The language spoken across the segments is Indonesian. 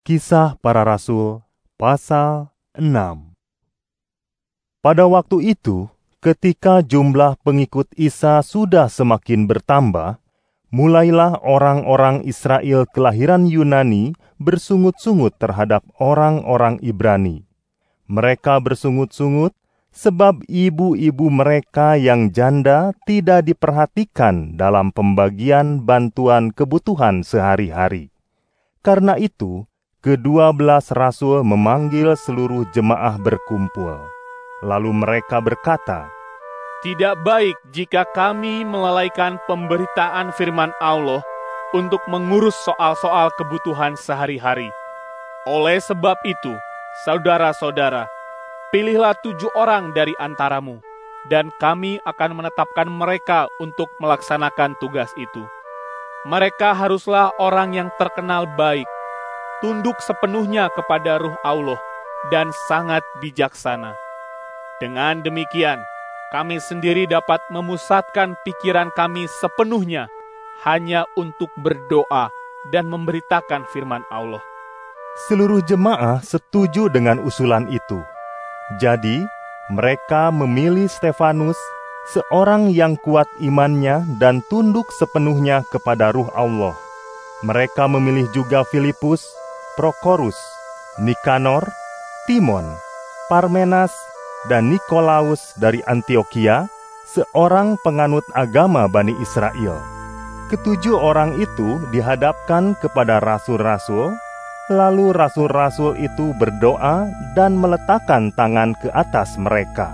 Kisah Para Rasul, pasal 6. Pada waktu itu, ketika jumlah pengikut Isa sudah semakin bertambah, mulailah orang-orang Israel kelahiran Yunani bersungut-sungut terhadap orang-orang Ibrani. Mereka bersungut-sungut sebab ibu-ibu mereka yang janda tidak diperhatikan dalam pembagian bantuan kebutuhan sehari-hari. Karena itu, ke-12 rasul memanggil seluruh jemaah berkumpul. Lalu mereka berkata, "Tidak baik jika kami melalaikan pemberitaan firman Allah untuk mengurus soal-soal kebutuhan sehari-hari. Oleh sebab itu, saudara-saudara, pilihlah 7 orang dari antaramu, dan kami akan menetapkan mereka untuk melaksanakan tugas itu. Mereka haruslah orang yang terkenal baik, tunduk sepenuhnya kepada Ruh Allah, dan sangat bijaksana. Dengan demikian, kami sendiri dapat memusatkan pikiran kami sepenuhnya hanya untuk berdoa dan memberitakan firman Allah." Seluruh jemaah setuju dengan usulan itu. Jadi, mereka memilih Stefanus, seorang yang kuat imannya dan tunduk sepenuhnya kepada Ruh Allah. Mereka memilih juga Filipus, Prokorus, Nikanor, Timon, Parmenas, dan Nikolaus dari Antiokhia, seorang penganut agama Bani Israel. Ke-7 orang itu dihadapkan kepada rasul-rasul, lalu rasul-rasul itu berdoa dan meletakkan tangan ke atas mereka.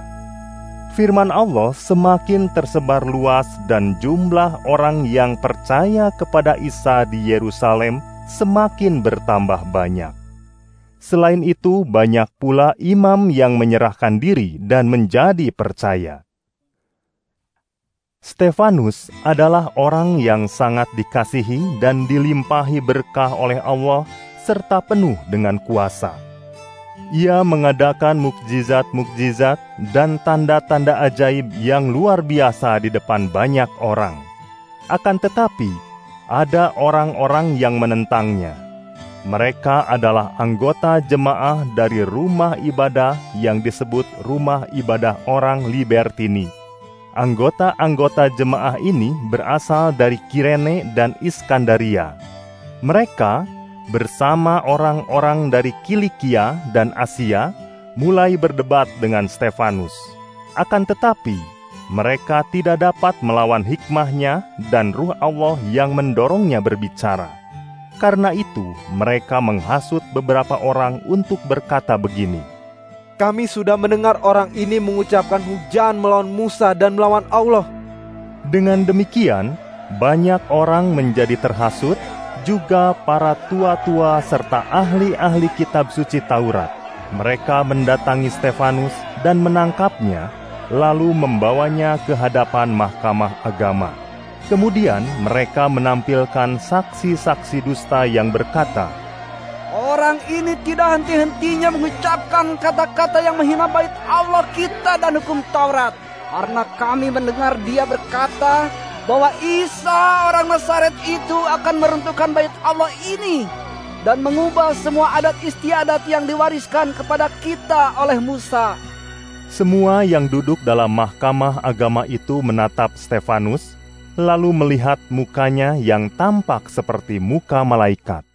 Firman Allah semakin tersebar luas dan jumlah orang yang percaya kepada Isa di Yerusalem semakin bertambah banyak. Selain itu, banyak pula imam yang menyerahkan diri dan menjadi percaya. Stefanus adalah orang yang sangat dikasihi dan dilimpahi berkah oleh Allah serta penuh dengan kuasa. Ia mengadakan mukjizat-mukjizat dan tanda-tanda ajaib yang luar biasa di depan banyak orang. Akan tetapi, ada orang-orang yang menentangnya. Mereka adalah anggota jemaah dari rumah ibadah yang disebut Rumah Ibadah Orang Libertini. Anggota-anggota jemaah ini berasal dari Kirene dan Iskandaria. Mereka bersama orang-orang dari Kilikia dan Asia mulai berdebat dengan Stefanus. Akan tetapi, mereka tidak dapat melawan hikmahnya dan Ruh Allah yang mendorongnya berbicara. Karena itu, mereka menghasut beberapa orang untuk berkata begini, "Kami sudah mendengar orang ini mengucapkan hujaan melawan Musa dan melawan Allah." Dengan demikian, banyak orang menjadi terhasut, juga para tua-tua serta ahli-ahli kitab suci Taurat. Mereka mendatangi Stefanus dan menangkapnya, lalu membawanya ke hadapan mahkamah agama. Kemudian mereka menampilkan saksi-saksi dusta yang berkata, "Orang ini tidak henti-hentinya mengucapkan kata-kata yang menghina bait Allah kita dan hukum Taurat. Karena kami mendengar dia berkata bahwa Isa orang Nazaret itu akan meruntuhkan bait Allah ini dan mengubah semua adat istiadat yang diwariskan kepada kita oleh Musa." Semua yang duduk dalam mahkamah agama itu menatap Stefanus, lalu melihat mukanya yang tampak seperti muka malaikat.